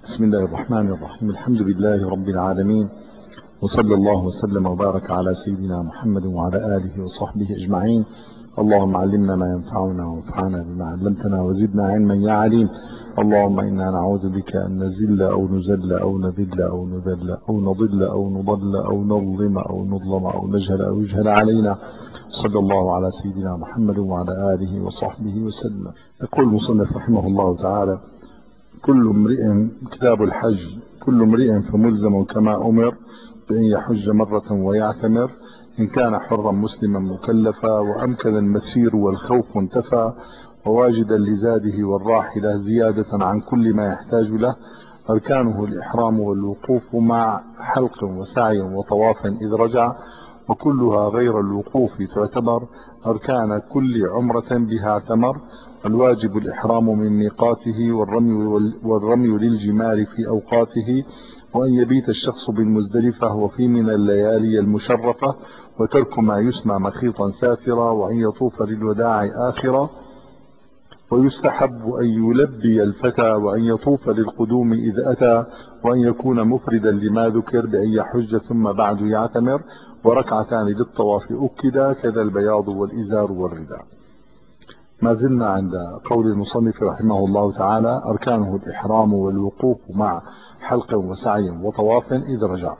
بسم الله الرحمن الرحيم. الحمد لله رب العالمين، وصلى الله وسلم وبارك على سيدنا محمد وعلى آله وصحبه أجمعين. اللهم علمنا ما ينفعنا وانفعنا بما علمتنا وزدنا علما يا عليم. اللهم إنا نعوذ بك أن نزل أو نزل أو نذل أو نذل أو نضل أو نضل أو نظلم أو نظلم أو نجهل أو يجهل علينا. صلى الله على سيدنا محمد وعلى آله وصحبه وسلم. يقول المصنف رحمه الله تعالى: كل امرئ كتاب الحج، كل امرئ فملزم كما أمر بأن يحج مرة ويعتمر، إن كان حرا مسلما مكلفا، وأمكن المسير والخوف انتفى، وواجدا لزاده والراحلة زيادة عن كل ما يحتاج له. أركانه الإحرام والوقوف مع حلق وسعي وطواف إذ رجع، وكلها غير الوقوف تعتبر أركان كل عمرة بها اعتمر. الواجب الإحرام من ميقاته، والرمي للجمار في أوقاته، وأن يبيت الشخص بالمزدلفة وفي من الليالي المشرفة، وترك ما يسمى مخيطا ساترا، وأن يطوف للوداع آخرا، ويستحب أن يلبي الفتى، وأن يطوف للقدوم إذ أتى، وأن يكون مفردا لما ذكر بأن يحج ثم بعد يعتمر، وركعتان للطواف أكدا، كذا البياض والإزار والرداء. ما زلنا عند قول المصنف رحمه الله تعالى: أركانه الإحرام والوقوف مع حلق وسعي وطواف إذ رجع.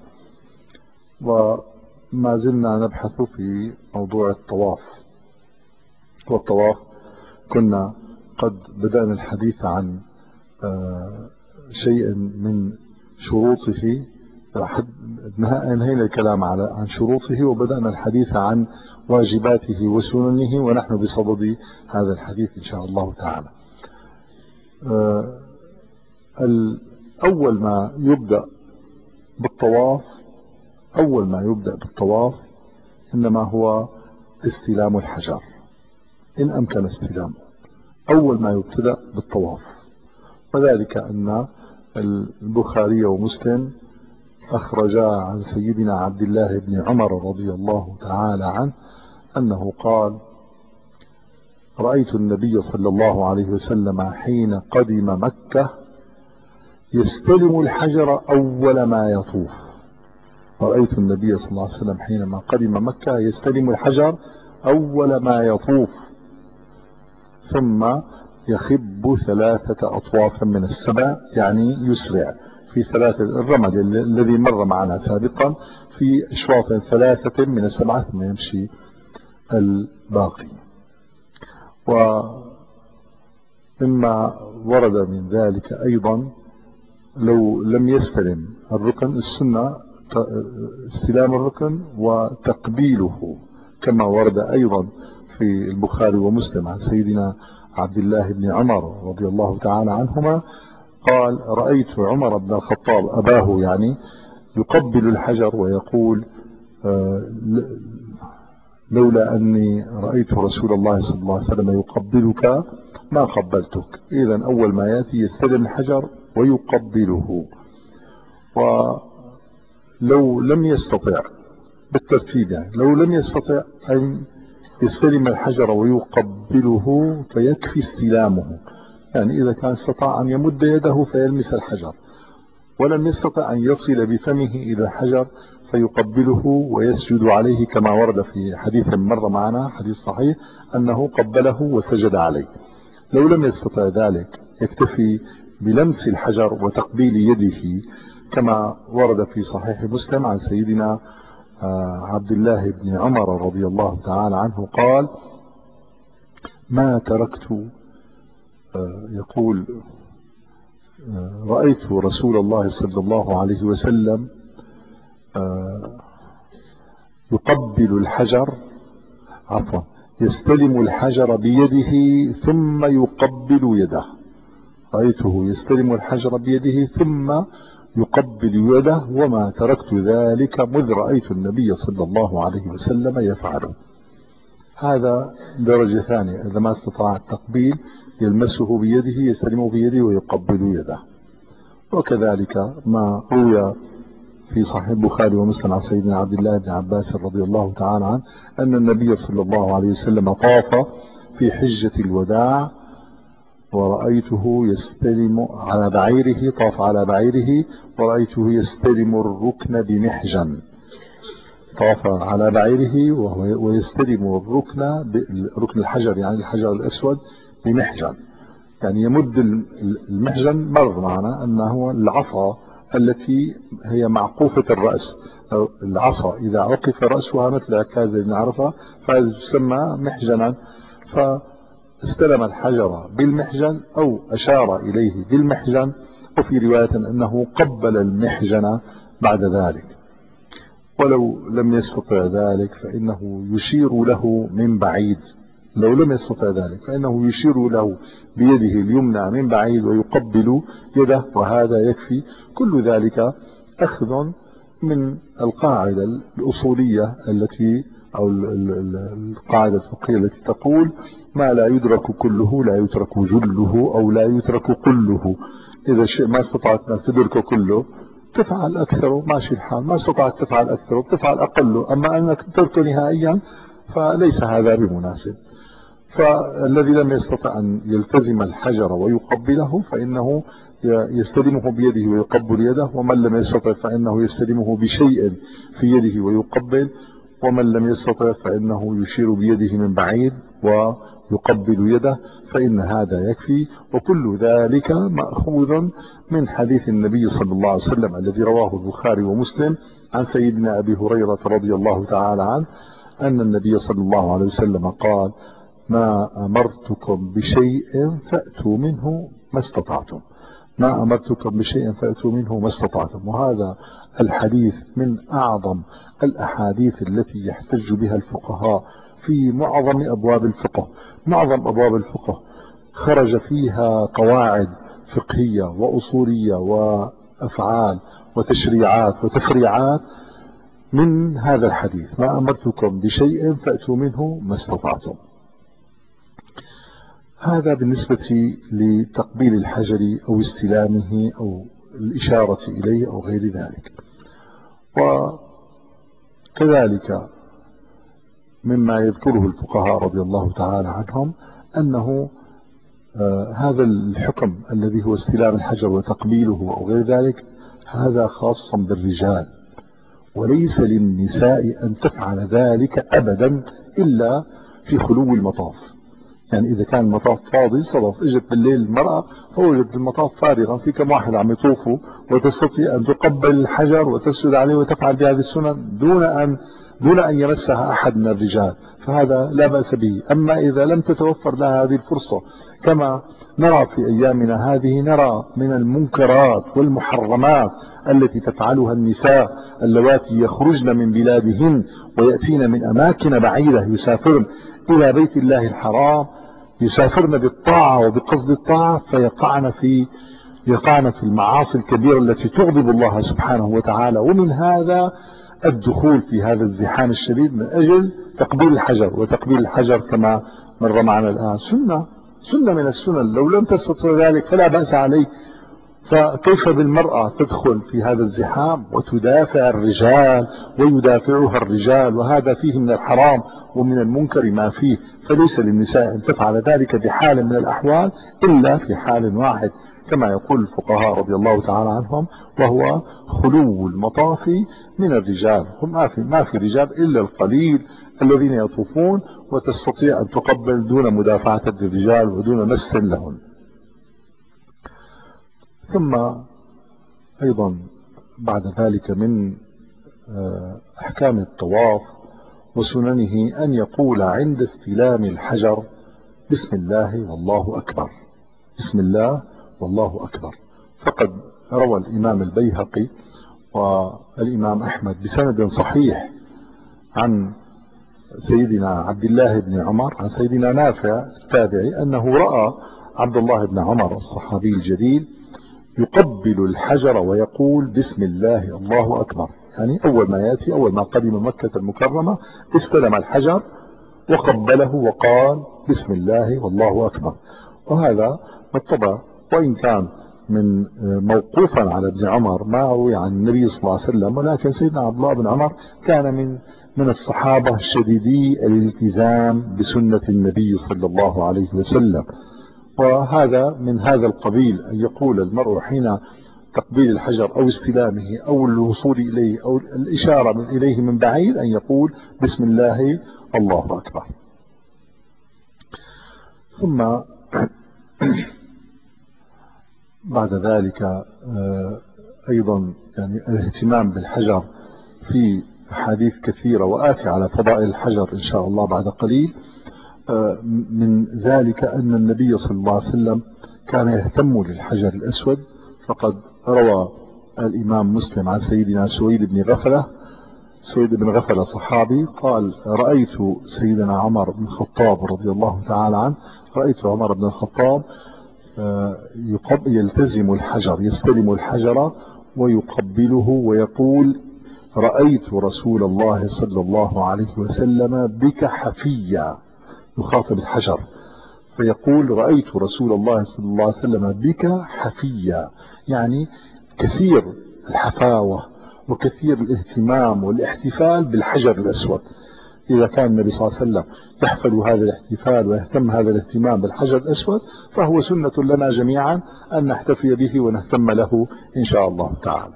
وما زلنا نبحث في موضوع الطواف. والطواف كنا قد بدأنا الحديث عن شيء من شروطه، انهينا الكلام عن شروطه، وبدأنا الحديث عن واجباته وسننه، ونحن بصدد هذا الحديث إن شاء الله تعالى. أول ما يبدأ بالطواف إنما هو استلام الحجر، إن أمكن استلامه. أول ما يبتدأ بالطواف، وذلك أن البخاري ومسلم أخرجا عن سيدنا عبد الله بن عمر رضي الله تعالى عنه أنه قال: رأيت النبي صلى الله عليه وسلم حين قدم مكة يستلم الحجر أول ما يطوف. رأيت النبي صلى الله عليه وسلم حينما قدم مكة يستلم الحجر أول ما يطوف، ثم يخب 3 أطواف من السبع، يعني يسرع في 3 الرمل الذي مر معنا سابقا في أشواط 3 من السبعة، ثم يمشي الباقي. ومما ورد من ذلك أيضا لو لم يستلم الركن، السنة استلام الركن وتقبيله، كما ورد أيضا في البخاري ومسلم عن سيدنا عبد الله بن عمر رضي الله تعالى عنهما قال: رأيت عمر بن الخطاب أباه يعني يقبل الحجر ويقول: لولا أني رأيت رسول الله صلى الله عليه وسلم يقبلك ما قبلتك. إذن أول ما يأتي يستلم الحجر ويقبله. ولو لم يستطع بالترتيب، يعني لو لم يستطع أن يستلم الحجر ويقبله فيكفي استلامه، يعني إذا كان استطاع أن يمد يده فيلمس الحجر، ولم يستطع أن يصل بفمه إلى الحجر فيقبله ويسجد عليه، كما ورد في حديث مر معنا حديث صحيح أنه قبله وسجد عليه. لو لم يستطع ذلك يكتفي بلمس الحجر وتقبيل يده، كما ورد في صحيح مسلم عن سيدنا عبد الله بن عمر رضي الله تعالى عنه قال: ما تركت، يقول: رأيت رسول الله صلى الله عليه وسلم يقبل الحجر، يستلم الحجر بيده ثم يقبل يده. رأيته يستلم الحجر بيده ثم يقبل يده، وما تركت ذلك مذ رأيت النبي صلى الله عليه وسلم يفعله. هذا درجة ثانية، إذا ما استطاع التقبيل يلمسه بيده، يستلمه بيده ويقبل يده. وكذلك ما روي في صحيح البخاري ومسلم عن سيدنا عبد الله بن عباس رضي الله تعالى عنه أن النبي صلى الله عليه وسلم طاف في حجة الوداع ورأيته يستلم على بعيره، طاف على بعيره ورأيته يستلم الركن بمحجن. طاف على بعيره ويستلم ركن الحجر، يعني الحجر الأسود، بمحجن، يعني يمد المحجن. مر معنا أنه العصا التي هي معقوفة الرأس، أو العصا إذا عقف رأسها مثل عكازة اللي نعرفها فهذا تسمى محجنا. فاستلم الحجر بالمحجن أو أشار إليه بالمحجن، وفي رواية أنه قبل المحجن بعد ذلك. ولو لم يستطع ذلك فإنه يشير له من بعيد. لو لم يستطع ذلك فإنه يشير له بيده اليمنى من بعيد ويقبل يده، وهذا يكفي. كل ذلك أخذ من القاعدة الأصولية التي أو القاعدة الفقهية التي تقول: ما لا يدرك كله لا يترك جله، أو لا يترك كله. إذا شيء ما استطعت أن تدرك كله تفعل أكثر، ماشي الحال. ما استطعت تفعل أكثر تفعل أقل، أما أنك تترك نهائيا فليس هذا بمناسب. فالذي لم يستطع أن يلتزم الحجر ويقبله فإنه يستلمه بيده ويقبل يده، ومن لم يستطع فإنه يستلمه بشيء في يده ويقبل، ومن لم يستطع فإنه يشير بيده من بعيد ويقبل يده، فإن هذا يكفي. وكل ذلك مأخوذ من حديث النبي صلى الله عليه وسلم الذي رواه البخاري ومسلم عن سيدنا أبي هريرة رضي الله تعالى عنه أن النبي صلى الله عليه وسلم قال: ما أمرتكم بشيء فأتوا منه ما استطعتم. ما أمرتكم بشيء فأتوا منه ما استطعتم. وهذا الحديث من أعظم الأحاديث التي يحتج بها الفقهاء في معظم أبواب الفقه. معظم أبواب الفقه خرج فيها قواعد فقهية وأصولية وأفعال وتشريعات وتفريعات من هذا الحديث: ما أمرتكم بشيء فأتوا منه ما استطعتم. هذا بالنسبة لتقبيل الحجر أو استلامه أو الإشارة إليه أو غير ذلك. وكذلك مما يذكره الفقهاء رضي الله تعالى عنهم أنه هذا الحكم الذي هو استلام الحجر وتقبيله أو غير ذلك هذا خاص بالرجال، وليس للنساء أن تفعل ذلك أبدا إلا في خلو المطاف. يعني إذا كان المطاف فاضي صدف، إجت بالليل المرأة فوجدت المطاف فارغا، في كم واحد عم يطوفوا، وتستطيع أن تقبل الحجر وتسجد عليه وتفعل بهذه السنن دون أن يمسها أحد من الرجال، فهذا لا بأس به. أما إذا لم تتوفر لها هذه الفرصة، كما نرى في أيامنا هذه، نرى من المنكرات والمحرمات التي تفعلها النساء اللواتي يخرجن من بلادهن ويأتين من أماكن بعيدة، يسافرن إلى بيت الله الحرام، يسافرن بالطاعة وبقصد الطاعة، يقعن في المعاصي الكبيرة التي تغضب الله سبحانه وتعالى. ومن هذا الدخول في هذا الزحام الشديد من أجل تقبيل الحجر. وتقبيل الحجر كما مر معنا الآن سنة من السنن، لو لم تستطع ذلك فلا بأس عليك. فكيف بالمرأة تدخل في هذا الزحام وتدافع الرجال ويدافعها الرجال، وهذا فيه من الحرام ومن المنكر ما فيه. فليس للنساء أن تفعل ذلك بحال من الأحوال إلا في حال واحد كما يقول الفقهاء رضي الله تعالى عنهم، وهو خلو المطاف من الرجال. هم ما في رجال إلا القليل الذين يطوفون، وتستطيع أن تقبل دون مدافعة الرجال ودون مس لهم. ثم أيضا بعد ذلك من أحكام الطواف وسننه أن يقول عند استلام الحجر: بسم الله والله أكبر، بسم الله والله أكبر. فقد روى الإمام البيهقي والإمام أحمد بسند صحيح عن سيدنا عبد الله بن عمر عن سيدنا نافع التابعي أنه رأى عبد الله بن عمر الصحابي الجليل يقبل الحجر ويقول: بسم الله الله أكبر. يعني أول ما قدم مكة المكرمة استلم الحجر وقبله وقال: بسم الله والله أكبر. وهذا بالطبع وإن كان من موقوفا على ابن عمر ما روي عن النبي صلى الله عليه وسلم، ولكن سيدنا عبد الله بن عمر كان من الصحابة الشديدي الالتزام بسنة النبي صلى الله عليه وسلم، وهذا من هذا القبيل أن يقول المرء حين تقبيل الحجر أو استلامه أو الوصول إليه أو الإشارة إليه من بعيد أن يقول بسم الله الله أكبر. ثم بعد ذلك أيضا يعني الاهتمام بالحجر في أحاديث كثيرة، وآتي على فضائل الحجر إن شاء الله بعد قليل. من ذلك أن النبي صلى الله عليه وسلم كان يهتم للحجر الأسود، فقد روى الإمام مسلم عن سيدنا سويد بن غفلة. سويد بن غفلة صحابي قال: رأيت سيدنا عمر بن الخطاب رضي الله تعالى عنه، رأيت عمر بن الخطاب يلتزم الحجر، يستلم الحجر ويقبله ويقول: رأيت رسول الله صلى الله عليه وسلم بك حفيا. يخاطب الحجر فيقول: رأيت رسول الله صلى الله عليه وسلم بك حفيا، يعني كثير الحفاوة وكثير الاهتمام والاحتفال بالحجر الأسود. إذا كان النبي صلى الله عليه وسلم يحفل هذا الاحتفال ويهتم هذا الاهتمام بالحجر الأسود، فهو سنة لنا جميعا أن نحتفي به ونهتم له إن شاء الله تعالى.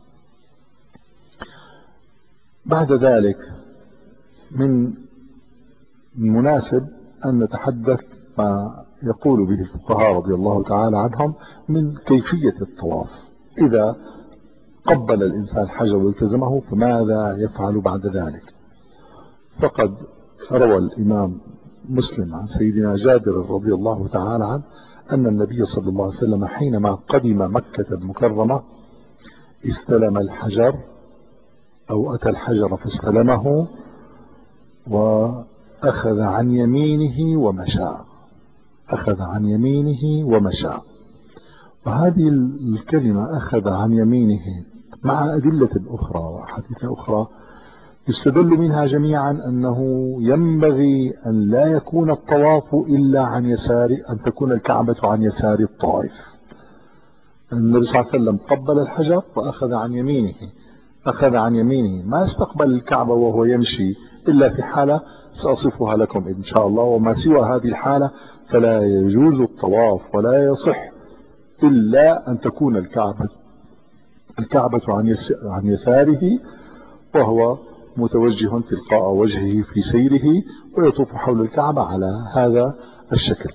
بعد ذلك من المناسب أن نتحدث ما يقول به الفقهاء رضي الله تعالى عنهم من كيفية الطواف. إذا قبل الإنسان الحجر والتزمه فماذا يفعل بعد ذلك؟ فقد روى الإمام مسلم عن سيدنا جابر رضي الله تعالى عنه أن النبي صلى الله عليه وسلم حينما قدم مكة المكرمة استلم الحجر أو أتى الحجر فاستلمه وأخذ عن يمينه ومشى. أخذ عن يمينه ومشى. وهذه الكلمة أخذ عن يمينه مع أدلة أخرى وأحاديث أخرى يستدل منها جميعا أنه ينبغي أن لا يكون الطواف إلا عن يسار، أن تكون الكعبة عن يسار الطائف. النبي صلى الله عليه وسلم قبل الحجر وأخذ عن يمينه، أخذ عن يمينه، ما استقبل الكعبة وهو يمشي إلا في حالة سأصفها لكم إن شاء الله، وما سوى هذه الحالة فلا يجوز الطواف ولا يصح إلا أن تكون الكعبة عن يساره وهو متوجه تلقاء وجهه في سيره ويطوف حول الكعبة على هذا الشكل.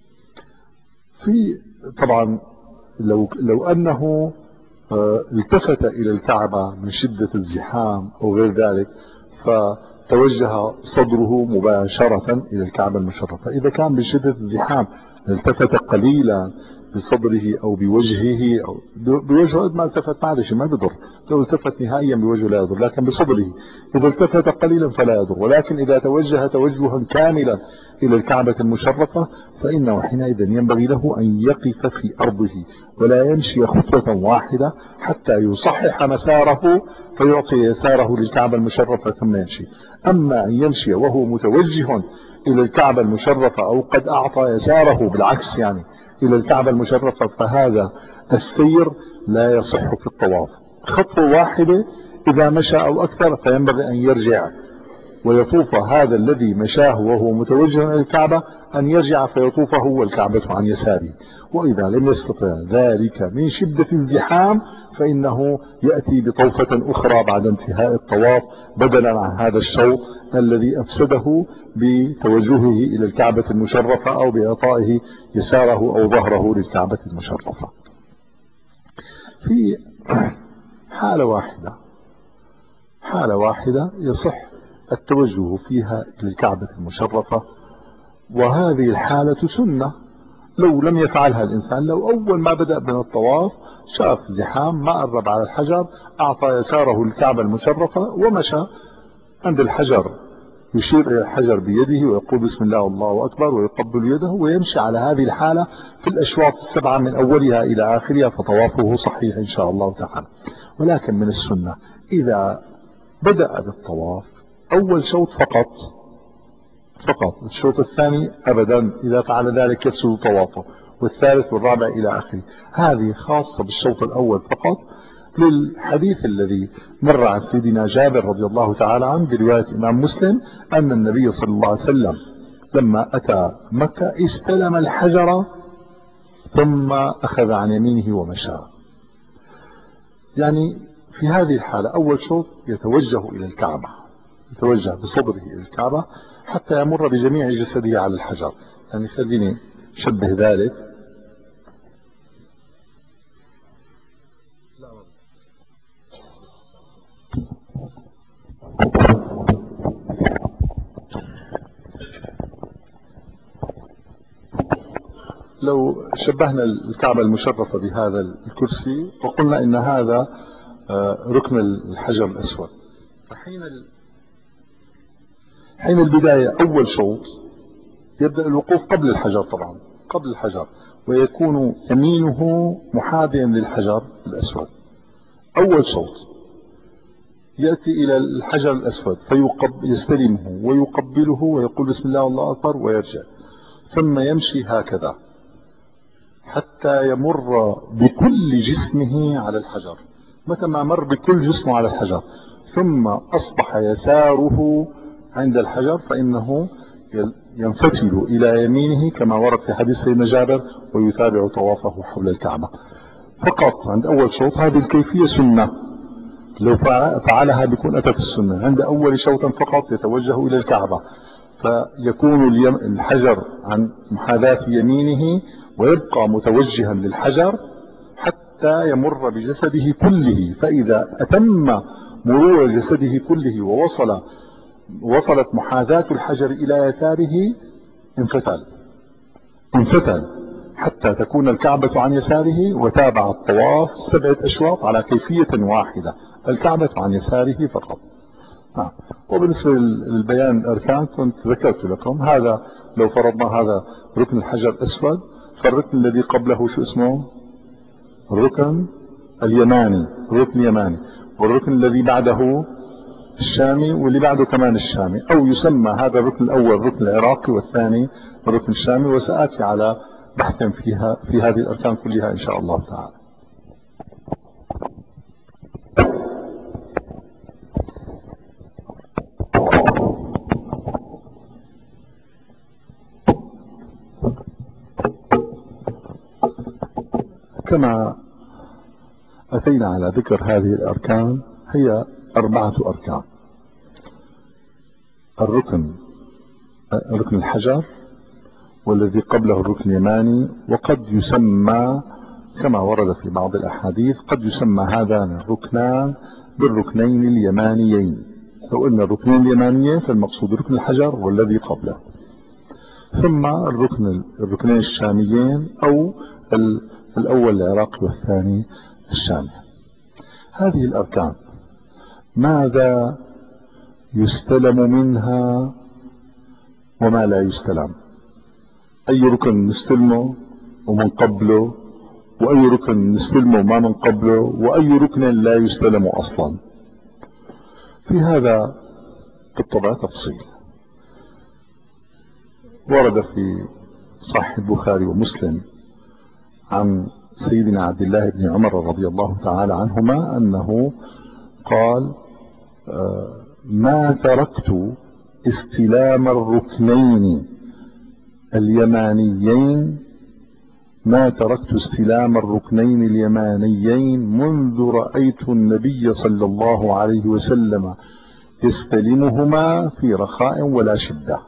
طبعا لو أنه التفت إلى الكعبة من شدة الزحام أو غير ذلك فتوجه صدره مباشرة إلى الكعبة المشرفة. إذا كان بشدة الزحام التفت قليلا بصدره أو بوجهه أو بوجهه، ما التفت معلش ما بيضر، لو التفت نهائيا بوجهه لا يضر، لكن بصدره إذا التفت قليلا فلا يضر. ولكن إذا توجه توجها كاملا إلى الكعبة المشرفة فإنه حينئذ ينبغي له أن يقف في أرضه ولا يمشي خطوة واحدة حتى يصحح مساره فيعطي يساره للكعبة المشرفة ثم يمشي. أما أن يمشي وهو متوجه إلى الكعبة المشرفة أو قد أعطى يساره بالعكس يعني إلى الكعبة المشرفة فهذا السير لا يصح في الطواف. خطوة واحدة إذا مشى أو أكثر فينبغي أن يرجع ويطوف هذا الذي مشاه وهو متوجه إلى الكعبة، أن يرجع فيطوفه والكعبة عن يساره. وإذا لم يستطع ذلك من شدة الزحام فإنه يأتي بطوفة أخرى بعد انتهاء الطواف بدلا عن هذا الشوط الذي أفسده بتوجهه إلى الكعبة المشرفة أو بإعطائه يساره أو ظهره للكعبة المشرفة. في حالة واحدة يصح التوجه فيها إلى الكعبة المشرفة، وهذه الحالة سنة لو لم يفعلها الإنسان. لو أول ما بدأ من الطواف شاف زحام ما قرب على الحجر أعطى يساره للكعبة المشرفة ومشى عند الحجر يشير إلى الحجر بيده ويقول بسم الله والله أكبر ويقبل يده ويمشي على هذه الحالة في الأشواط السبعة من أولها إلى آخرها فطوافه صحيح إن شاء الله تعالى. ولكن من السنة إذا بدأ بالطواف أول شوط فقط، الشوط الثاني أبدا إذا فعل ذلك يفسد طوافه، والثالث والرابع إلى آخره. هذه خاصة بالشوط الأول فقط، للحديث الذي مر عن سيدنا جابر رضي الله تعالى عنه برواية الإمام مسلم أن النبي صلى الله عليه وسلم لما أتى مكة استلم الحجر ثم أخذ عن يمينه ومشى. يعني في هذه الحالة أول شوط يتوجه إلى الكعبة، يتوجه بصدره إلى الكعبة حتى يمر بجميع جسده على الحجر. يعني خليني أشبه ذلك. لو شبهنا الكعبة المشرفة بهذا الكرسي وقلنا إن هذا ركن الحجر الأسود، حين البداية أول شوط يبدأ الوقوف قبل الحجر، طبعا قبل الحجر، ويكون يمينه محاذيا للحجر الأسود. أول شوط يأتي إلى الحجر الأسود فيستلمه ويقبله ويقول بسم الله والله أكبر ويرجع، ثم يمشي هكذا حتى يمر بكل جسمه على الحجر. متى ما مر بكل جسمه على الحجر ثم أصبح يساره عند الحجر فإنه ينفتل إلى يمينه كما ورد في حديث سيدنا جابر ويتابع طوافه حول الكعبة. فقط عند أول شوط هذه الكيفية سنة، لو فعلها بيكون أتى في السنة. عند أول شوط فقط يتوجه إلى الكعبة فيكون الحجر عن محاذاة يمينه ويبقى متوجها للحجر حتى يمر بجسده كله. فإذا أتم مرور جسده كله ووصلت محاذاة الحجر إلى يساره انفتل حتى تكون الكعبة عن يساره وتابع الطواف 7 أشواط على كيفية واحدة، الكعبة عن يساره فقط. وبالنسبة للبيان الأركان كنت ذكرت لكم هذا. لو فرضنا هذا ركن الحجر الأسود، فالركن الذي قبله شو اسمه؟ الركن اليماني، الركن اليماني، والركن الذي بعده الشامي، واللي بعده كمان الشامي، أو يسمى هذا الركن الأول الركن العراقي والثاني الركن الشامي. وسآتي على بحث في هذه الأركان كلها إن شاء الله تعالى. كما أتينا على ذكر هذه الأركان هي 4 أركان: الركن الحجر، والذي قبله الركن اليماني، وقد يسمى كما ورد في بعض الأحاديث قد يسمى هذان الركنان بالركنين اليمانيين. لو قلنا الركنين اليمانيين فالمقصود ركن الحجر والذي قبله، ثم الركنين الشاميين أو الأول العراقي والثاني الشامي. هذه الأركان ماذا يستلم منها وما لا يستلم؟ أي ركن نستلمه ومن قبله، وأي ركن نستلمه ما من قبله، وأي ركن لا يستلم أصلا؟ في هذا بالطبع تفصيل. ورد في صحيح البخاري ومسلم عن سيدنا عبد الله بن عمر رضي الله تعالى عنهما أنه قال: ما تركت استلام الركنين اليمانيين منذ رأيت النبي صلى الله عليه وسلم يستلمهما في رخاء ولا شدة.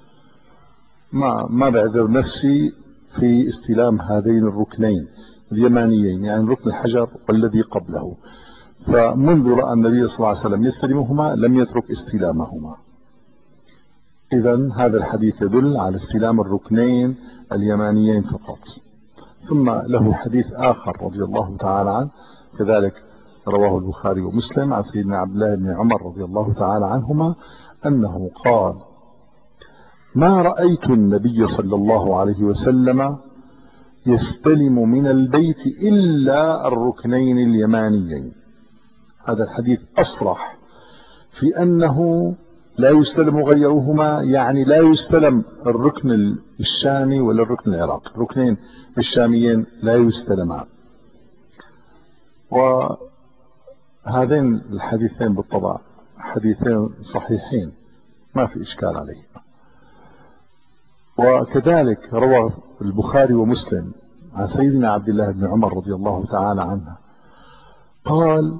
ما بعذر نفسي في استلام هذين الركنين اليمانيين، يعني ركن الحجر والذي قبله، فمنذ رأى النبي صلى الله عليه وسلم يستلمهما لم يترك استلامهما. إذن هذا الحديث يدل على استلام الركنين اليمانيين فقط. ثم له حديث آخر رضي الله تعالى عنه كذلك رواه البخاري ومسلم عن سيدنا عبد الله بن عمر رضي الله تعالى عنهما أنه قال: ما رأيت النبي صلى الله عليه وسلم يستلم من البيت إلا الركنين اليمانيين. هذا الحديث أصرح في أنه لا يستلم غيرهما، يعني لا يستلم الركن الشامي ولا الركن العراقي، الركنين الشاميين لا يستلمان. وهذين الحديثين بالطبع حديثين صحيحين ما في إشكال عليه. وكذلك روى البخاري ومسلم عن سيدنا عبد الله بن عمر رضي الله تعالى عنه قال: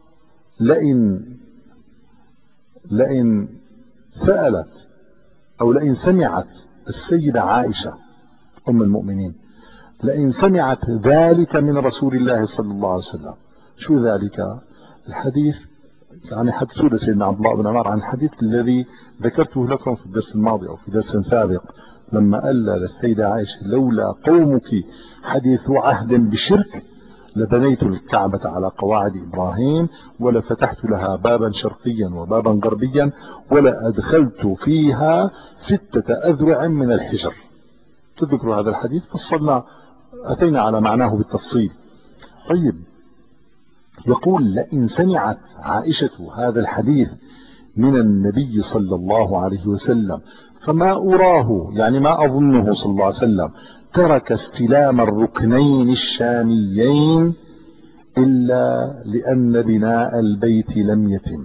لئن سألت أو لئن سمعت السيدة عائشة أم المؤمنين، لئن سمعت ذلك من رسول الله صلى الله عليه وسلم. شو ذلك؟ الحديث يعني حدثوا لسيدنا عبد الله بن عمر عن الحديث الذي ذكرته لكم في الدرس الماضي أو في درس سابق، لما قال للسيدة عائشة: لولا قومك حديث عهد بشرك لبنيت الكعبة على قواعد إبراهيم ولفتحت لها بابا شرقيا وبابا غربيا ولأدخلت فيها 6 أذرع من الحجر. تذكروا هذا الحديث؟ فصلنا أتينا على معناه بالتفصيل. طيب، يقول: لئن سمعت عائشة هذا الحديث من النبي صلى الله عليه وسلم فما أراه، يعني ما أظنه صلى الله عليه وسلم، ترك استلام الركنين الشاميين إلا لأن بناء البيت لم يتم.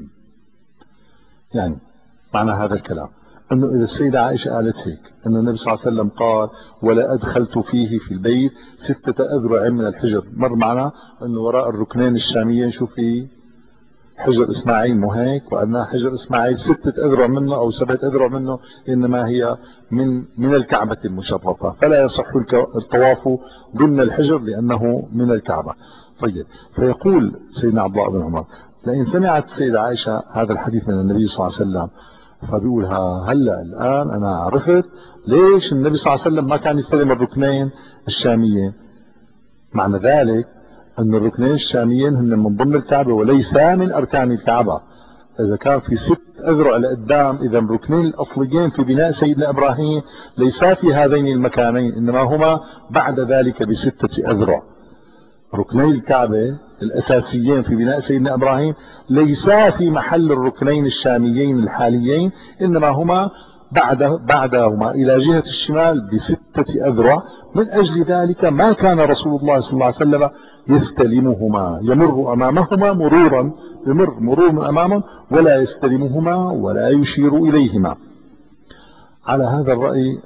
يعني معنى هذا الكلام أنه إذا السيدة عائشة قالت هيك، أن النبي صلى الله عليه وسلم قال: ولا أدخلت فيه في البيت 6 أذرع من الحجر، مر معنا أنه وراء الركنين الشاميين شو في؟ حجر إسماعيل، مو هيك؟ وأن حجر إسماعيل 6 أذرع منه أو 7 أذرع منه إنما هي من الكعبة المشرفة، فلا يصح الطواف ضمن الحجر لأنه من الكعبة. طيب، فيقول سيدنا عبد الله بن عمر: لئن سمعت السيدة عائشة هذا الحديث من النبي صلى الله عليه وسلم، فبيقولها: هلا الآن أنا عرفت ليش النبي صلى الله عليه وسلم ما كان يستلم الركنين الشاميين. معنى ذلك أن الركنين الشاميين هن من ضمن الكعبة وليس من أركان الكعبة. إذا كان في 6 أذرع لقدام، إذا الركنين الأصليين في بناء سيدنا إبراهيم ليسا في هذين المكانين، إنما هما بعد ذلك ب6 أذرع. ركني الكعبة الأساسيين في بناء سيدنا إبراهيم ليسا في محل الركنين الشاميين الحاليين، إنما هما بعدهما إلى جهة الشمال ب6 أذرع. من أجل ذلك ما كان رسول الله صلى الله عليه وسلم يستلمهما، يمر أمامهما مرورا، مرور من أمامهم، ولا يستلمهما ولا يشير إليهما. على هذا الرأي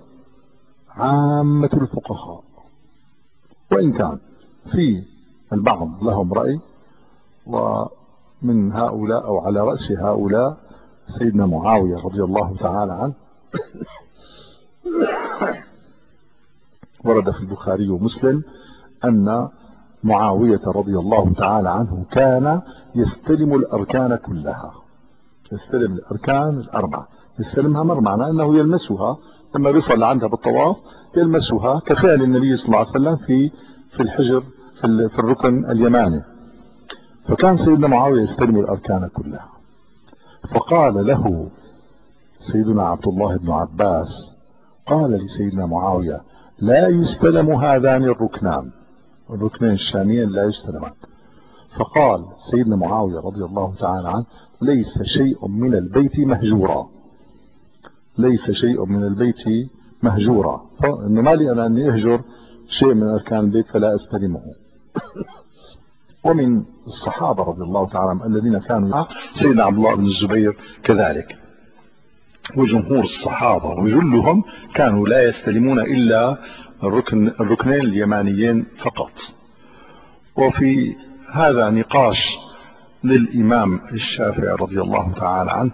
عامة الفقهاء، وإن كان في البعض لهم رأي، ومن هؤلاء أو على رأس هؤلاء سيدنا معاوية رضي الله تعالى عنه. ورد في البخاري ومسلم أن معاوية رضي الله تعالى عنه كان يستلم الأركان كلها، يستلم الأركان ال4، يستلمها مر، معنى أنه يلمسها لما بيصل عندها بالطواف، يلمسها كفعل النبي صلى الله عليه وسلم في الحجر في الركن اليماني. فكان سيدنا معاوية يستلم الأركان كلها. فقال له سيدنا عبد الله بن عباس، قال لسيدنا معاوية: لا يستلم هذان الركنين الشاميين لا يستلمان. فقال سيدنا معاوية رضي الله تعالى عنه: ليس شيء من البيت مهجورا، ليس شيء من البيت مهجورا، فإنه ما لي أنا أني أهجر شيء من أركان البيت فلا أستلمه. ومن الصحابة رضي الله تعالى عنهم الذين كانوا سيدنا عبد الله بن الزبير كذلك، وجمهور الصحابة وجلهم كانوا لا يستلمون إلا الركنين اليمانيين فقط. وفي هذا نقاش للإمام الشافعي رضي الله تعالى عنه،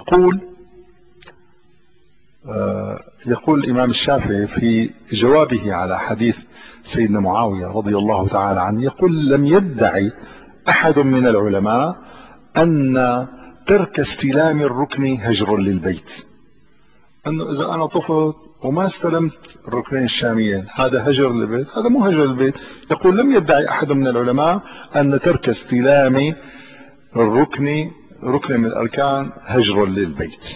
يقول الإمام الشافعي في جوابه على حديث سيدنا معاوية رضي الله تعالى عنه، يقول: لم يدعي أحد من العلماء أن ترك استلام الركن هجر للبيت، أنه إذا أنا طفت وما استلمت الركنين الشاميين هذا هجر للبيت، هذا مو هجر للبيت. يقول: لم يدعي أحد من العلماء أن ترك استلام ركن من الأركان هجر للبيت.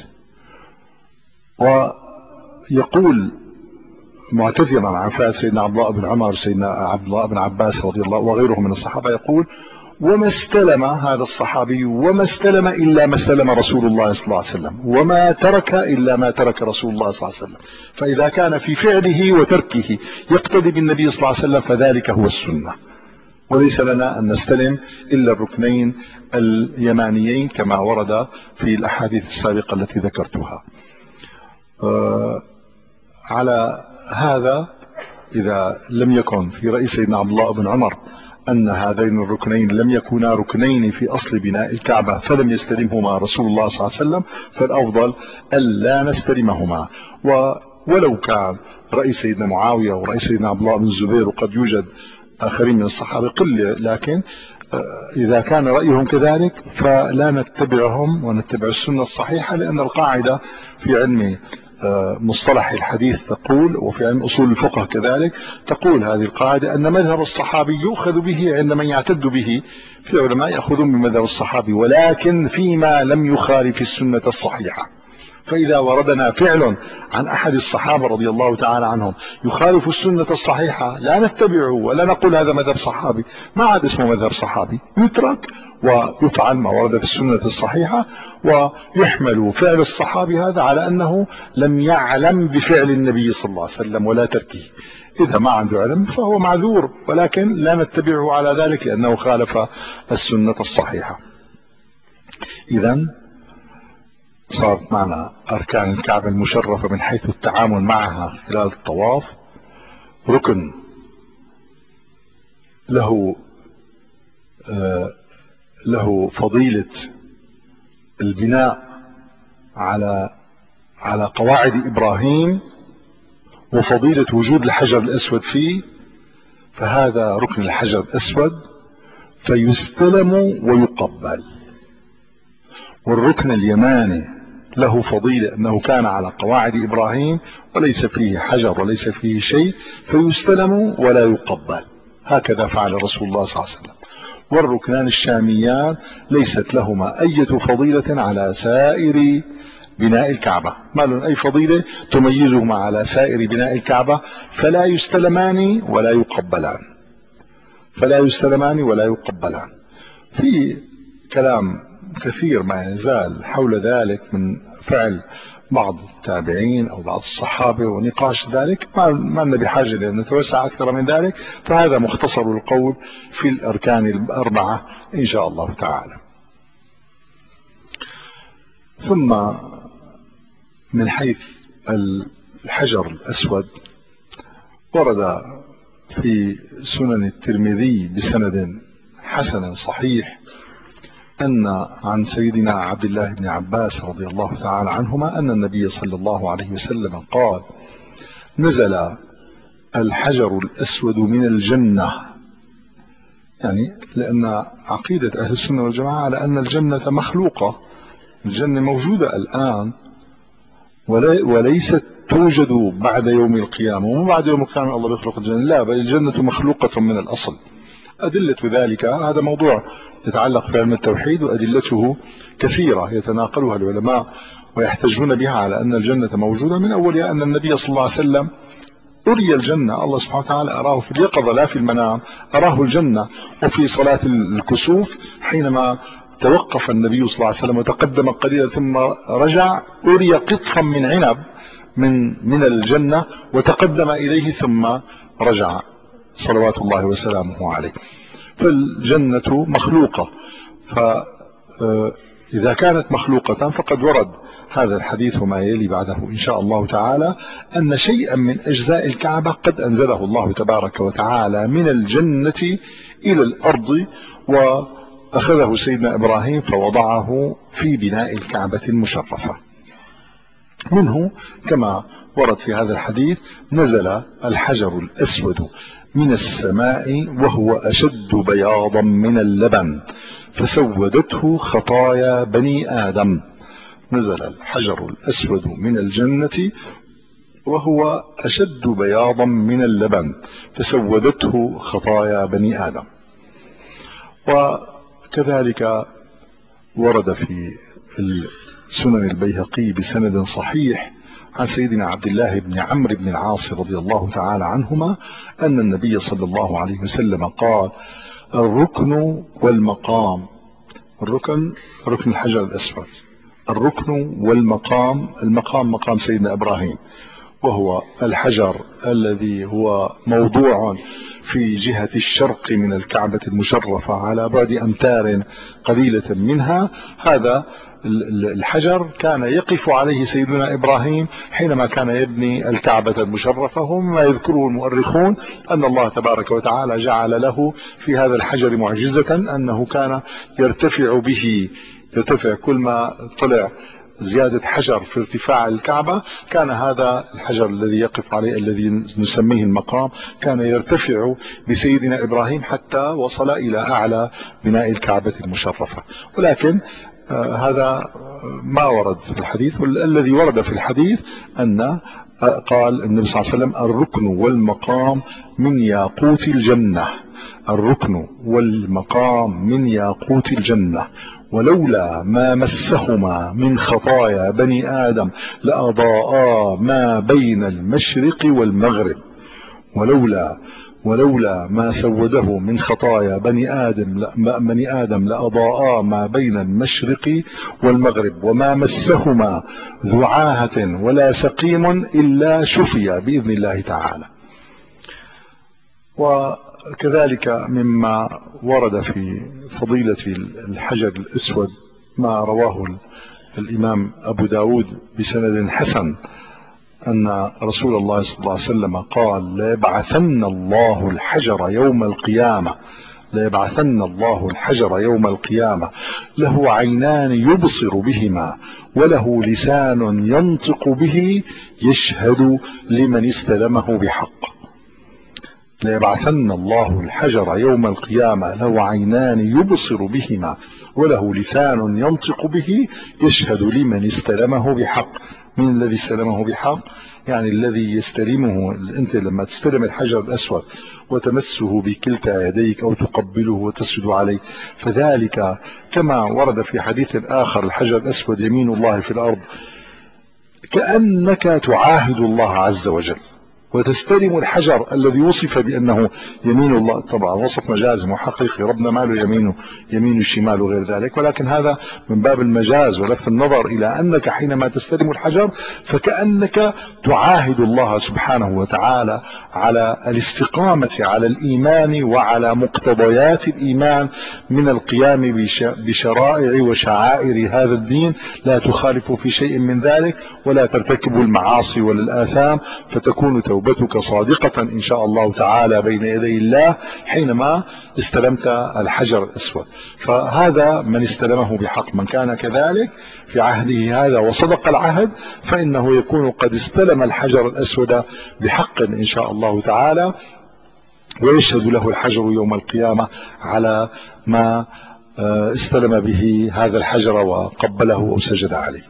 ويقول معتذرا عن فعل سيدنا عبد الله بن عمر، سيدنا عبد الله بن عباس رضي الله وغيره من الصحابة، يقول: وما استلم هذا الصحابي وما استلم إلا ما استلم رسول الله صلى الله عليه وسلم، وما ترك إلا ما ترك رسول الله صلى الله عليه وسلم. فإذا كان في فعله وتركه يقتدي بالنبي صلى الله عليه وسلم فذلك هو السنة، وليس لنا أن نستلم إلا الركنين اليمانيين كما ورد في الأحاديث السابقة التي ذكرتها. على هذا إذا لم يكن في رأي سيدنا عبد الله بن عمر أن هذين الركنين لم يكونا ركنين في أصل بناء الكعبة فلم يستلمهما رسول الله صلى الله عليه وسلم، فالأفضل ألا نستلمهما. ولو كان رأي سيدنا معاوية ورأي سيدنا عبد الله بن الزبير، وقد يوجد آخرين من الصحابة قلة، لكن إذا كان رأيهم كذلك فلا نتبعهم ونتبع السنة الصحيحة، لأن القاعدة في علم مصطلح الحديث تقول، وفي علم أصول الفقه كذلك تقول هذه القاعدة، أن مذهب الصحابي يؤخذ به عند من يعتد به. في علماء يأخذون بمذهب الصحابي ولكن فيما لم يخالف السنة الصحيحة. فإذا وردنا فعل عن أحد الصحابة رضي الله تعالى عنهم يخالف السنة الصحيحة لا نتبعه ولا نقول هذا مذهب صحابي، ما عاد اسمه مذهب صحابي، يترك ويفعل ما ورد في السنة الصحيحة، ويحمل فعل الصحابي هذا على أنه لم يعلم بفعل النبي صلى الله عليه وسلم ولا تركه. إذا ما عنده علم فهو معذور، ولكن لا نتبعه على ذلك لأنه خالف السنة الصحيحة. إذن صارت معنا أركان الكعبة المشرفة من حيث التعامل معها خلال الطواف: ركن له فضيلة البناء على قواعد إبراهيم وفضيلة وجود الحجر الأسود فيه، فهذا ركن الحجر الأسود فيستلم ويقبل. والركن اليماني له فضيلة أنه كان على قواعد إبراهيم وليس فيه حجر وليس فيه شيء، فيستلم ولا يقبل، هكذا فعل رسول الله صلى الله عليه وسلم. والركنان الشاميان ليست لهما أي فضيلة على سائر بناء الكعبة، ما لهم أي فضيلة تميزهما على سائر بناء الكعبة، فلا يستلمان ولا يقبلان، فلا يستلمان ولا يقبلان. في كلام كثير ما يزال حول ذلك من فعل بعض التابعين أو بعض الصحابة ونقاش ذلك، ما لنا بحاجة لأن نتوسع أكثر من ذلك، فهذا مختصر القول في الأركان الأربعة إن شاء الله تعالى. ثم من حيث الحجر الأسود، ورد في سنن الترمذي بسند حسن صحيح أن عن سيدنا عبد الله بن عباس رضي الله تعالى عنهما أن النبي صلى الله عليه وسلم قال: نزل الحجر الأسود من الجنة. يعني لأن عقيدة أهل السنة والجماعة على أن الجنة مخلوقة، الجنة موجودة الآن وليست توجد بعد يوم القيامة، وما بعد يوم القيامة الله بيخلق الجنة، لا، بل الجنة مخلوقة من الأصل. أدلة ذلك هذا موضوع يتعلق في علم التوحيد، وأدلته كثيرة يتناقلها العلماء ويحتجون بها على أن الجنة موجودة. من أولها أن النبي صلى الله عليه وسلم أري الجنة، الله سبحانه وتعالى أراه في اليقظة لا في المنام، أراه الجنة. وفي صلاة الكسوف حينما توقف النبي صلى الله عليه وسلم وتقدم قليلا ثم رجع، أري قطفا من عنب من الجنة وتقدم إليه ثم رجع صلوات الله وسلامه عليه. فالجنة مخلوقة، فإذا كانت مخلوقة فقد ورد هذا الحديث وما يلي بعده إن شاء الله تعالى أن شيئا من أجزاء الكعبة قد أنزله الله تبارك وتعالى من الجنة إلى الأرض، وأخذه سيدنا إبراهيم فوضعه في بناء الكعبة المشرفة. منه كما ورد في هذا الحديث: نزل الحجر الأسود من السماء وهو أشد بياضا من اللبن فسودته خطايا بني آدم. نزل الحجر الأسود من الجنة وهو أشد بياضا من اللبن فسودته خطايا بني آدم. وكذلك ورد في سنن البيهقي بسند صحيح عن سيدنا عبد الله بن عمرو بن العاص رضي الله تعالى عنهما أن النبي صلى الله عليه وسلم قال: الركن والمقام، ركن الحجر الأسود، الركن والمقام، المقام مقام سيدنا إبراهيم، وهو الحجر الذي هو موضوع في جهة الشرق من الكعبة المشرفة على بعد أمتار قليلة منها. هذا الحجر كان يقف عليه سيدنا إبراهيم حينما كان يبني الكعبة المشرفة. ومما يذكره المؤرخون أن الله تبارك وتعالى جعل له في هذا الحجر معجزة، أنه كان يرتفع به، يرتفع كل ما طلع زيادة حجر في ارتفاع الكعبة، كان هذا الحجر الذي يقف عليه الذي نسميه المقام كان يرتفع بسيدنا إبراهيم حتى وصل إلى أعلى بناء الكعبة المشرفة. ولكن هذا ما ورد في الحديث. الذي ورد في الحديث أن قال النبي صلى الله عليه وسلم: الركن والمقام من ياقوت الجنة، الركن والمقام من ياقوت الجنة، ولولا ما مسهما من خطايا بني آدم لأضاءا ما بين المشرق والمغرب. ولولا ما سوده من خطايا بني آدم لأضاءا ما بين المشرق والمغرب، وما مسهما ذعاهة ولا سقيم إلا شفي بإذن الله تعالى. وكذلك مما ورد في فضيلة الحجر الأسود ما رواه الإمام أبو داود بسند حسن أن رسول الله صلى الله عليه وسلم قال: ليبعثن الله الحجر يوم القيامة، ليبعثن الله الحجر يوم القيامة له عينان يبصر بهما وله لسان ينطق به يشهد لمن استلمه بحق. ليبعثن الله الحجر يوم القيامة له عينان يبصر بهما وله لسان ينطق به يشهد لمن استلمه بحق. من الذي استلمه بحق؟ يعني الذي يستلمه. أنت لما تستلم الحجر الأسود وتمسه بكلتا يديك أو تقبله وتسجد عليه، فذلك كما ورد في حديث آخر: الحجر الأسود يمين الله في الأرض، كأنك تعاهد الله عز وجل وتستلم الحجر الذي وصف بأنه يمين الله. طبعا وصف مجازي وحقيقي، ربنا ما له يمين الشمال وغير ذلك، ولكن هذا من باب المجاز ولفت النظر إلى أنك حينما تستلم الحجر فكأنك تعاهد الله سبحانه وتعالى على الاستقامة على الإيمان وعلى مقتضيات الإيمان من القيام بشرائع وشعائر هذا الدين، لا تخالف في شيء من ذلك ولا ترتكب المعاصي ولا الآثام، فتكون توبتك صادقة إن شاء الله تعالى بين يدي الله حينما استلمت الحجر الأسود. فهذا من استلمه بحق، من كان كذلك في عهده هذا وصدق العهد فإنه يكون قد استلم الحجر الأسود بحق إن شاء الله تعالى، ويشهد له الحجر يوم القيامة على ما استلم به هذا الحجر وقبله أو سجد عليه.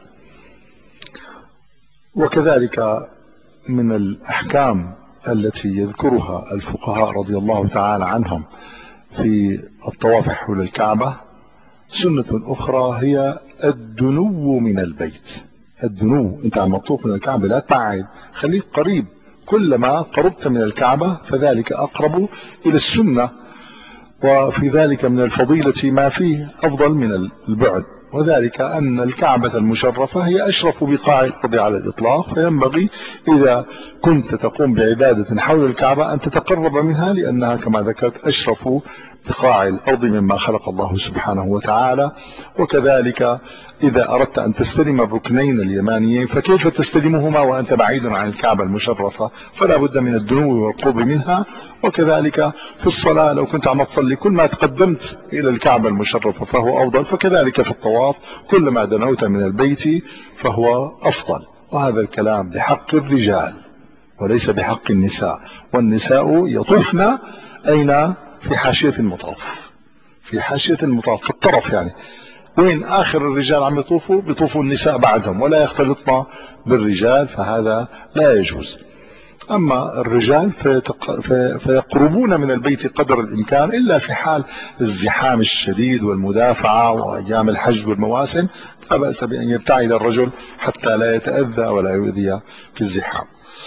وكذلك من الأحكام التي يذكرها الفقهاء رضي الله تعالى عنهم في الطواف حول الكعبة سنة أخرى، هي الدنو من البيت. الدنو، أنت عم تطوف من الكعبة لا تبعد، خليك قريب، كلما قربت من الكعبة فذلك أقرب إلى السنة، وفي ذلك من الفضيلة ما فيه أفضل من البعد، وذلك أن الكعبة المشرفة هي أشرف بقاع الأرض على الإطلاق، فينبغي إذا كنت تقوم بعبادة حول الكعبة أن تتقرب منها، لأنها كما ذكرت أشرف بقاع الأرض مما خلق الله سبحانه وتعالى. وكذلك إذا أردت أن تستلم الركنين اليمانيين فكيف تستلمهما وأنت بعيد عن الكعبة المشرفة؟ فلا بد من الدنو والقرب منها. وكذلك في الصلاة لو كنت عم تصلي كل ما تقدمت إلى الكعبة المشرفة فهو أفضل، فكذلك في الطواف كل ما دنوت من البيت فهو أفضل. وهذا الكلام بحق الرجال وليس بحق النساء، والنساء يطوفن أين؟ في حاشية المطاف، في حاشية المطاف في الطرف، يعني وين آخر الرجال عم يطوفوا بيطوفوا النساء بعدهم ولا يختلطن بالرجال، فهذا لا يجوز. أما الرجال فيقربون من البيت قدر الإمكان، إلا في حال الزحام الشديد والمدافعة وأيام الحج والمواسم لا بأس بأن يبتعد الرجل حتى لا يتأذى ولا يؤذي في الزحام.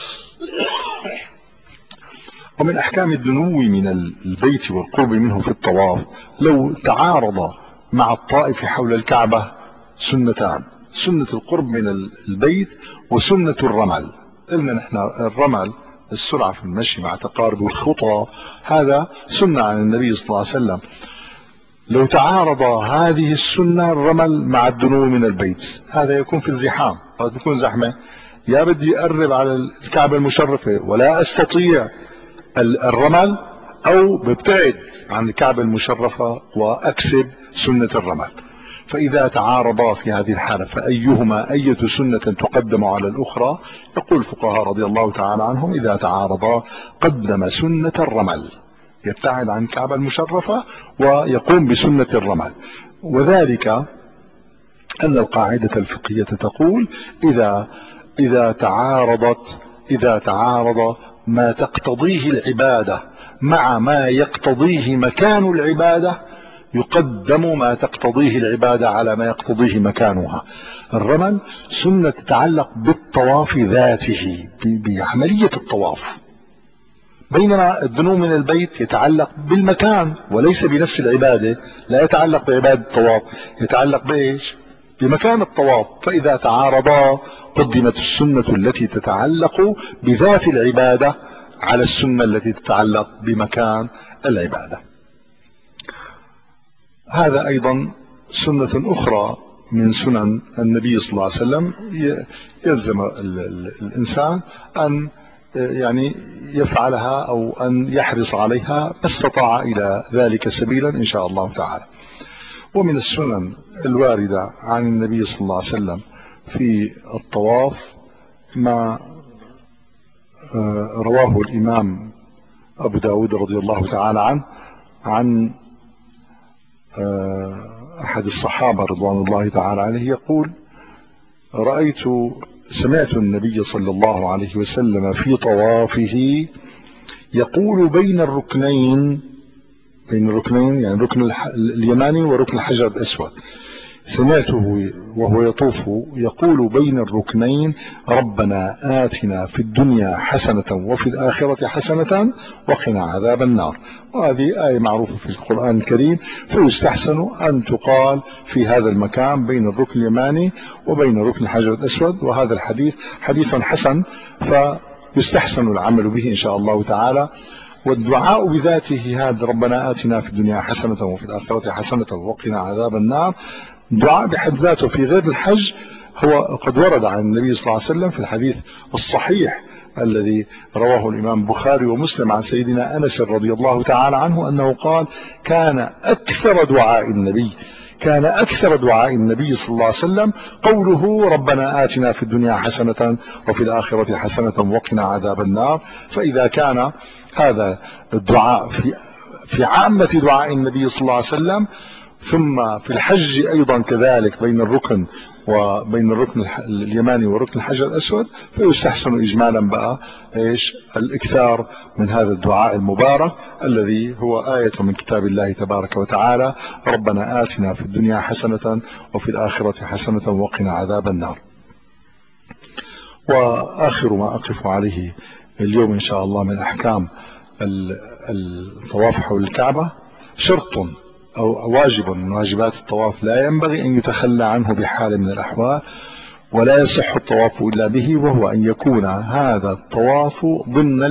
ومن أحكام الدنو من البيت والقرب منه في الطواف لو تعارض مع الطائف حول الكعبة سنتان: سنة القرب من البيت وسنة الرمل. قلنا نحن الرمل السرعة في المشي مع تقارب الخطى، هذا سنة عن النبي صلى الله عليه وسلم. لو تعارض هذه السنة الرمل مع الدنو من البيت، هذا يكون في الزحام، قد تكون زحمة، يا بدي أقرب على الكعبة المشرفة ولا أستطيع الرمل، أو ببتعد عن الكعبة المشرفة وأكسب سنة الرمل. فإذا تعارضا في هذه الحالة فأيهما أية سنة تقدم على الأخرى؟ يقول الفقهاء رضي الله تعالى عنهم إذا تعارضا قدم سنة الرمل، يبتعد عن الكعبة المشرفة ويقوم بسنة الرمل. وذلك أن القاعدة الفقهية تقول إذا تعارض ما تقتضيه العبادة مع ما يقتضيه مكان العبادة، يقدم ما تقتضيه العبادة على ما يقتضيه مكانها. الرمل سنة تتعلق بالطواف ذاته، بعملية الطواف، بينما الدنو من البيت يتعلق بالمكان وليس بنفس العبادة، لا يتعلق بعبادة الطواف، يتعلق بإيش؟ بمكان الطواف. فإذا تعارضا قدمت السنة التي تتعلق بذات العبادة على السنة التي تتعلق بمكان العبادة. هذا أيضا سنة أخرى من سنن النبي صلى الله عليه وسلم، يلزم الإنسان أن يعني يفعلها أو أن يحرص عليها ما استطاع إلى ذلك سبيلا إن شاء الله تعالى. ومن السنن الواردة عن النبي صلى الله عليه وسلم في الطواف ما رواه الإمام أبو داود رضي الله تعالى عنه عن أحد الصحابة رضوان الله تعالى عليه يقول: سمعت النبي صلى الله عليه وسلم في طوافه يقول بين الركنين يعني الركن اليماني وركن الحجر الأسود، سمعته وهو يطوف يقول بين الركنين: ربنا آتنا في الدنيا حسنة وفي الآخرة حسنة وقنا عذاب النار. وهذه آية معروفة في القرآن الكريم، فيستحسن أن تقال في هذا المكان بين الركن اليماني وبين ركن الحجر الأسود. وهذا الحديث حديث حسن، فيستحسن العمل به إن شاء الله تعالى. والدعاء بذاته هذا ربنا آتنا في الدنيا حسنة وفي الآخرة حسنة وقنا عذاب النار، دعاء بحد ذاته في غير الحج هو قد ورد عن النبي صلى الله عليه وسلم في الحديث الصحيح الذي رواه الإمام البخاري ومسلم عن سيدنا أنس رضي الله تعالى عنه أنه قال: كان أكثر دعاء النبي صلى الله عليه وسلم قوله ربنا آتنا في الدنيا حسنة وفي الآخرة حسنة وقنا عذاب النار. فإذا كان هذا الدعاء في عامة دعاء النبي صلى الله عليه وسلم، ثم في الحج أيضا كذلك بين الركن اليماني وركن الحجر الأسود، فيستحسن إجمالا بقى الإكثار من هذا الدعاء المبارك الذي هو آية من كتاب الله تبارك وتعالى: ربنا آتنا في الدنيا حسنة وفي الآخرة حسنة وقنا عذاب النار. وآخر ما أقف عليه اليوم إن شاء الله من أحكام الطواف حول الكعبة، شرط أو واجب من واجبات الطواف لا ينبغي أن يتخلى عنه بحال من الأحوال، ولا يصح الطواف إلا به، وهو أن يكون هذا الطواف ضمن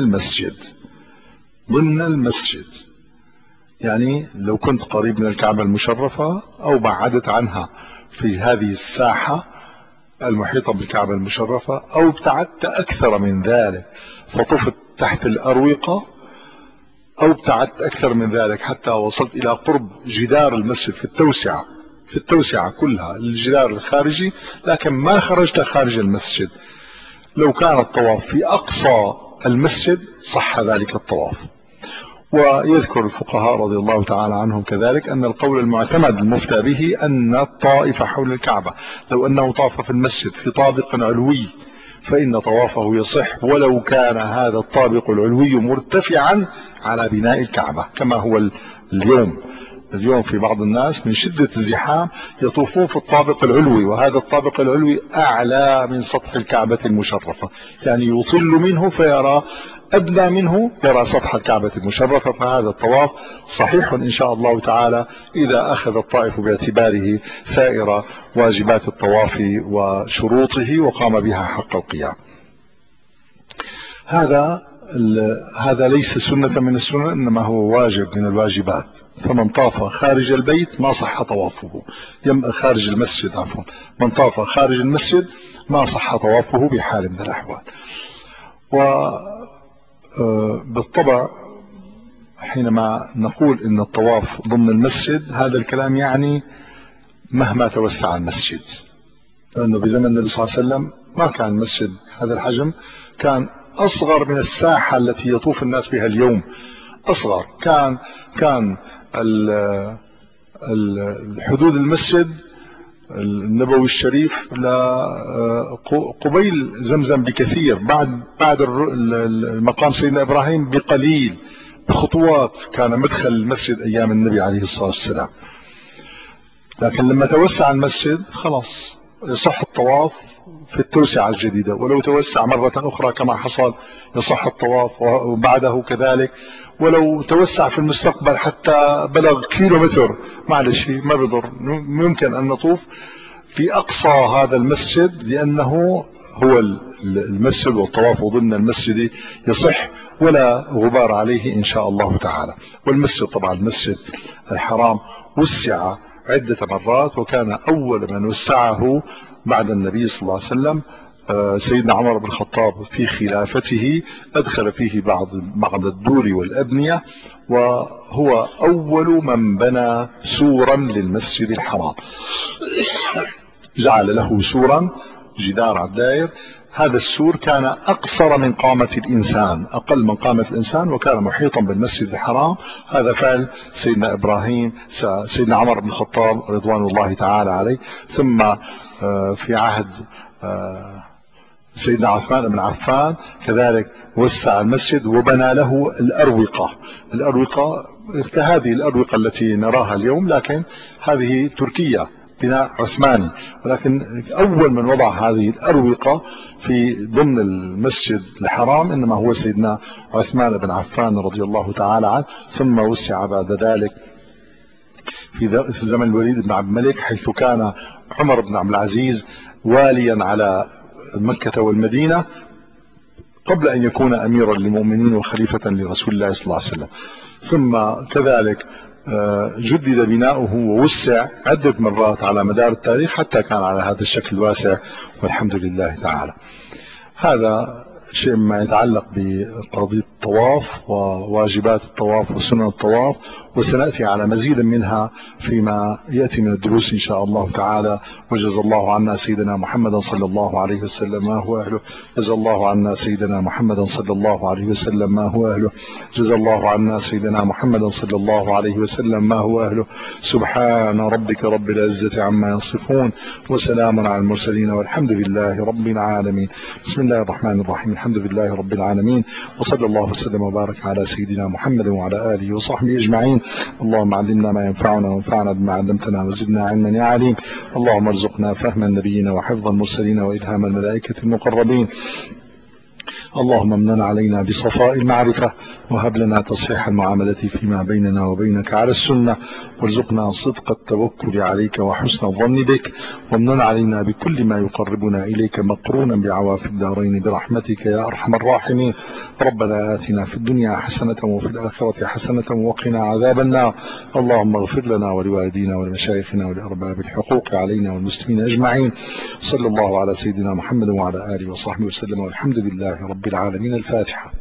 المسجد. يعني لو كنت قريب من الكعبة المشرفة أو بعدت عنها في هذه الساحة المحيطة بالكعبة المشرفة، أو ابتعدت أكثر من ذلك فطفت تحت الأروقة، أو ابتعدت أكثر من ذلك حتى وصلت إلى قرب جدار المسجد في التوسعة كلها الجدار الخارجي، لكن ما خرجت خارج المسجد، لو كان الطواف في أقصى المسجد صح ذلك الطواف. ويذكر الفقهاء رضي الله تعالى عنهم كذلك أن القول المعتمد المفتى به أن الطائف حول الكعبة لو أنه طاف في المسجد في طابق علوي فإن طوافه يصح، ولو كان هذا الطابق العلوي مرتفعا على بناء الكعبة، كما هو اليوم في بعض الناس من شدة الزحام يطوفون في الطابق العلوي، وهذا الطابق العلوي أعلى من سطح الكعبة المشرفة، يعني يطل منه فيرى أدنى منه يرى سطح الكعبة المشرفة. فهذا الطواف صحيح إن شاء الله تعالى إذا أخذ الطائف باعتباره سائر واجبات الطواف وشروطه وقام بها حق القيام. هذا هذا ليس سنة من السنن، إنما هو واجب من الواجبات. فمن طاف خارج البيت ما صح طوافه، خارج المسجد عفوا، من طاف خارج المسجد ما صح طوافه بحال من الأحوال. وبالطبع حينما نقول إن الطواف ضمن المسجد، هذا الكلام يعني مهما توسع المسجد، لأنه بزمن النبي صلى الله عليه وسلم ما كان المسجد هذا الحجم، كان أصغر من الساحة التي يطوف الناس بها اليوم، أصغر. كان الحدود المسجد النبوي الشريف قبيل زمزم بكثير، بعد المقام سيدنا إبراهيم بقليل، بخطوات كان مدخل المسجد أيام النبي عليه الصلاة والسلام. لكن لما توسع المسجد خلاص يصح الطواف في التوسعة الجديدة، ولو توسع مرة أخرى كما حصل يصح الطواف وبعده كذلك، ولو توسع في المستقبل حتى بلغ كيلومتر معلش ما بضر، ممكن أن نطوف في أقصى هذا المسجد، لأنه هو المسجد والطواف ضمن المسجد يصح ولا غبار عليه إن شاء الله تعالى. والمسجد طبعا المسجد الحرام وسع عدة مرات، وكان أول من وسعه بعد النبي صلى الله عليه وسلم سيدنا عمر بن الخطاب في خلافته، أدخل فيه بعض الدور والأبنية، وهو أول من بنى سورا للمسجد الحرام، جعل له سورا جدار على الدائر. هذا السور كان أقصر من قامة الإنسان، أقل من قامة الإنسان، وكان محيطا بالمسجد الحرام. هذا فعل سيدنا إبراهيم، سيدنا عمر بن الخطاب رضوان الله تعالى عليه. ثم في عهد سيدنا عثمان بن عفان كذلك وسع المسجد وبنى له الأروقة كهذه الأروقة التي نراها اليوم، لكن هذه تركية، بناء عثماني. ولكن أول من وضع هذه الأروقة في ضمن المسجد الحرام إنما هو سيدنا عثمان بن عفان رضي الله تعالى عنه. ثم وسع بعد ذلك في زمن الوليد بن عبد الملك، حيث كان عمر بن عبد العزيز واليا على مكة والمدينة قبل أن يكون أميرا للمؤمنين وخليفة لرسول الله صلى الله عليه وسلم. ثم كذلك جدد بناؤه ووسع عدة مرات على مدار التاريخ حتى كان على هذا الشكل الواسع، والحمد لله تعالى. هذا شيء ما يتعلق بقضية الطواف وواجبات الطواف وسنن الطواف، وسنأتي على مزيد منها فيما يأتي من الدروس إن شاء الله تعالى. وجزا الله عنا سيدنا محمدا صلى الله عليه وسلم ما هو أهله، جزا الله عنا سيدنا محمدا صلى الله عليه وسلم ما هو أهله، جزا الله عنا سيدنا محمدا صلى الله عليه وسلم ما هو أهله. سبحان ربك رب العزة عما يصفون، وسلام على المرسلين، والحمد لله رب العالمين. بسم الله الرحمن الرحيم، الحمد لله رب العالمين، وصلى الله وسلم وبارك على سيدنا محمد وعلى آله وصحبه أجمعين. اللهم علمنا ما ينفعنا وانفعنا بما علمتنا وزدنا علما يا عليم. اللهم ارزقنا فهم النبيين وحفظ المرسلين وإلهام الملائكة المقربين. اللهم امنن علينا بصفاء المعرفة، وهب لنا تصحيح المعاملة فيما بيننا وبينك على السنة، وارزقنا صدق التوكل عليك وحسن الظن بك، وامنن علينا بكل ما يقربنا إليك مقرونا بعوافي الدارين برحمتك يا أرحم الراحمين. ربنا آتنا في الدنيا حسنة وفي الآخرة حسنة وقنا عذاب النار. اللهم اغفر لنا ولوالدينا ولمشايخنا ولأرباب الحقوق علينا والمسلمين أجمعين. صلى الله على سيدنا محمد وعلى آله وصحبه وسلم، والحمد لله رب العالمين. الفاتحة.